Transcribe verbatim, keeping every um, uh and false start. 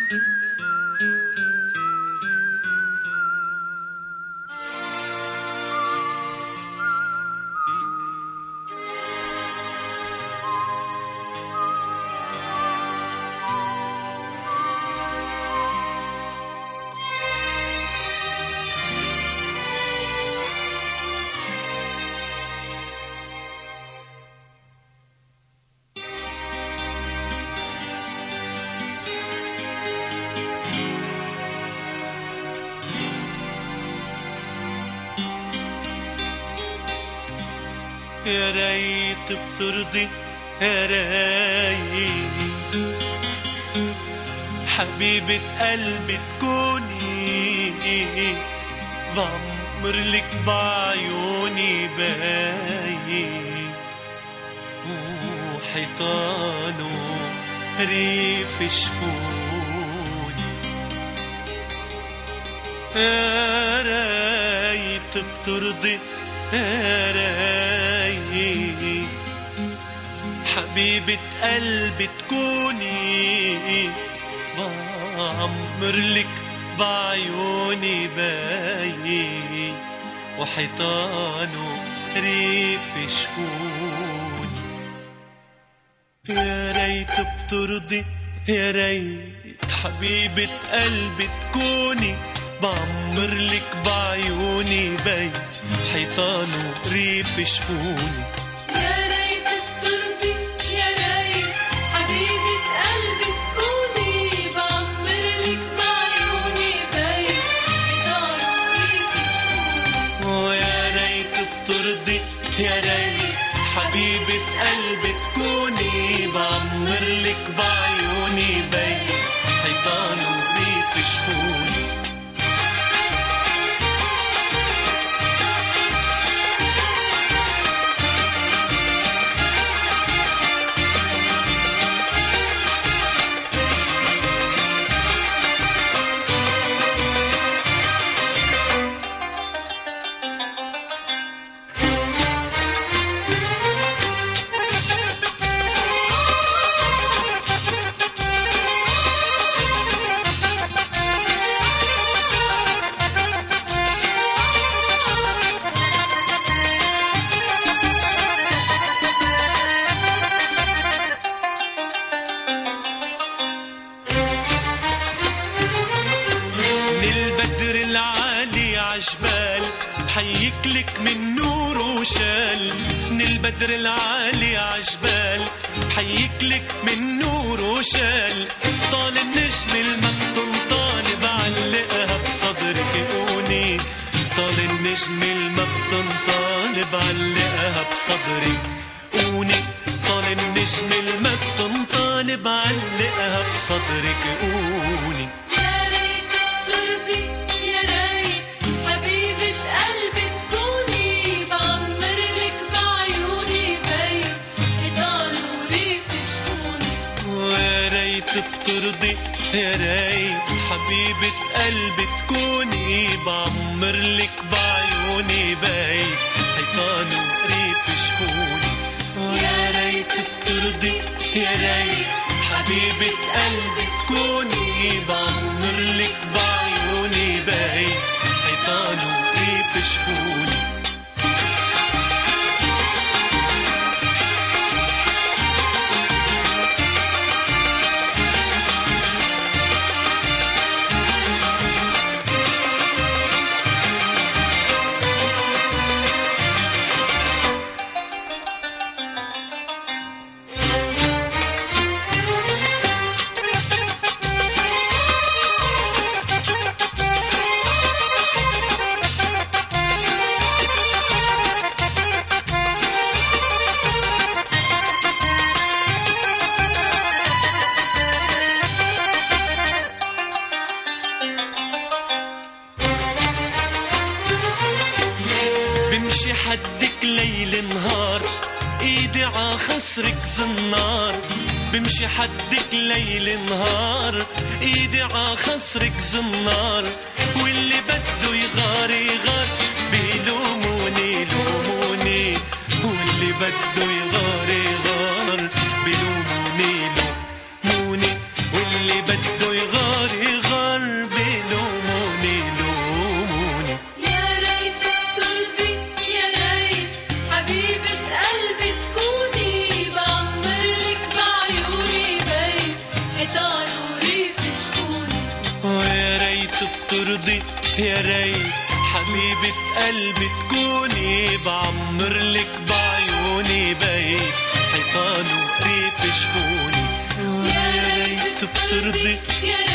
يا ريت بترضي يا ريت حبيبة قلبي تكوني، بعمر لك بعيوني باين وحيطانه ريف شفوني. يا ريت بترضي يا ريت حبيبة قلبي تكوني، بعمر لك بعيوني باين وحيطانه ريف شفوني. يا ريت بترضي يا ريت حبيبة قلبي تكوني، بعمر لك بعيوني باين حيطانه ريف شفوني. يا ريت بترضي يا ريت حبيبة قلبي تكوني، بعمر لك بعيوني باين حيطانه ريف شفوني. ويا ريت بترضي يا ريت حبيبة قلبي تكوني، بعمر لك بعيوني باين حيطانه ريف شفوني. عجبال حيك لك من نور وشال، من البدر العالي عجبال حيك لك من نور وشال. طال النجم المكتوم طالب علقها بصدرك قوني، طال النجم المكتوم طالب علقها بصدرك قوني، طال النجم المكتوم طالب علقها بصدرك قوني. بترضي يا ريت حبيبة قلبي تكوني، بعمر لك بعيوني باين حيطانه ريف شفوني. يا ريت بترضي يا ريت حبيبة قلبي تكوني، بعمر لك بعيوني باين حيطانه ريف شفوني. بمشي حدك ليل نهار ايدي ع خصرك زنار، بمشي حدك ليل نهار ايدي ع خصرك زنار. واللي بده يغار يغار بيلوموني لوموني، واللي بده يغار يغار بيلوموني لوموني، واللي بده يغار يا ريت حبيبة قلبي تكوني بعمرلك بعيوني بيت حيطان وقريب شفوني. يا ريت بترضي، يا